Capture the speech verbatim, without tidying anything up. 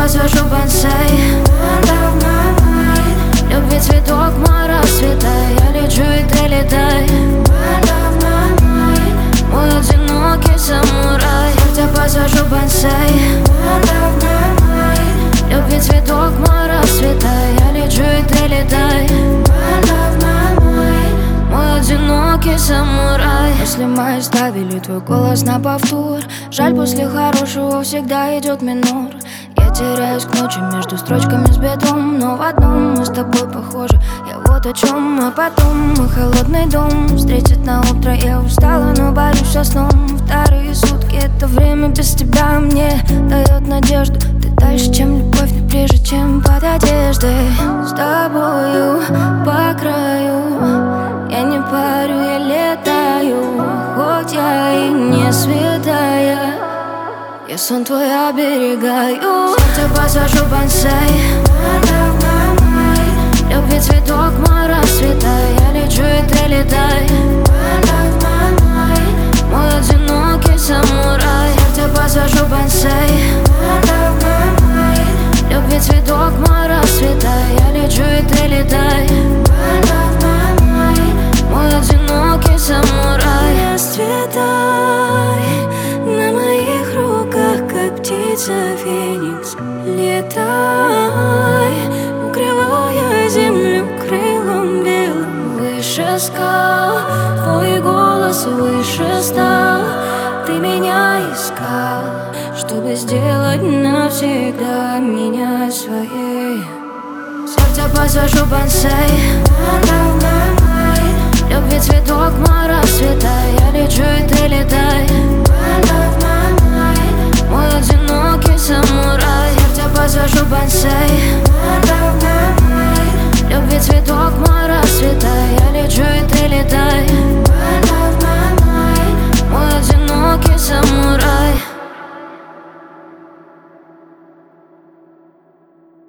посажу бонсай. Любви цветок, мой расцветай. Я лечу и ты летай. Мой одинокий самурай. Я тебя посажу бонсай. Любви цветок, мой расцветай. Я лечу и ты летай. Мой одинокий самурай. После мои ставили твой голос на повтор. Жаль, после хорошего всегда идет минор. Я теряюсь к ночи между строчками с бедом, но в одном мы с тобой похожи. Я вот о чем, а потом мой холодный дом встретит на утро. Я устала, но борюсь со сном. Вторые сутки, это время без тебя мне дает надежду. Ты дальше, чем любовь, но ближе, чем под одеждой. С тобою по краю я не парю, я летаю. Хоть я и не святая, я сон твой оберегаю. Сердце посажу бонсай. Любви цветок, мой расцветай. Я лечу и ты летай. Мой одинокий самурай. Сердце посажу бонсай. Любви цветок, мой расцветай. Я лечу и ты летай. Мой одинокий самурай. Расцветай на моих руках, как птица феникс. Летай, укрывая землю крылом белым. Выше скал, твой голос выше стал. Ты меня искал, чтобы сделать навсегда меня своей. Сердце посажу бонсай. Любви цветок, мой расцветай. Я лечу и ты летай. Мой одинокий самурай. Сердце посажу бонсай.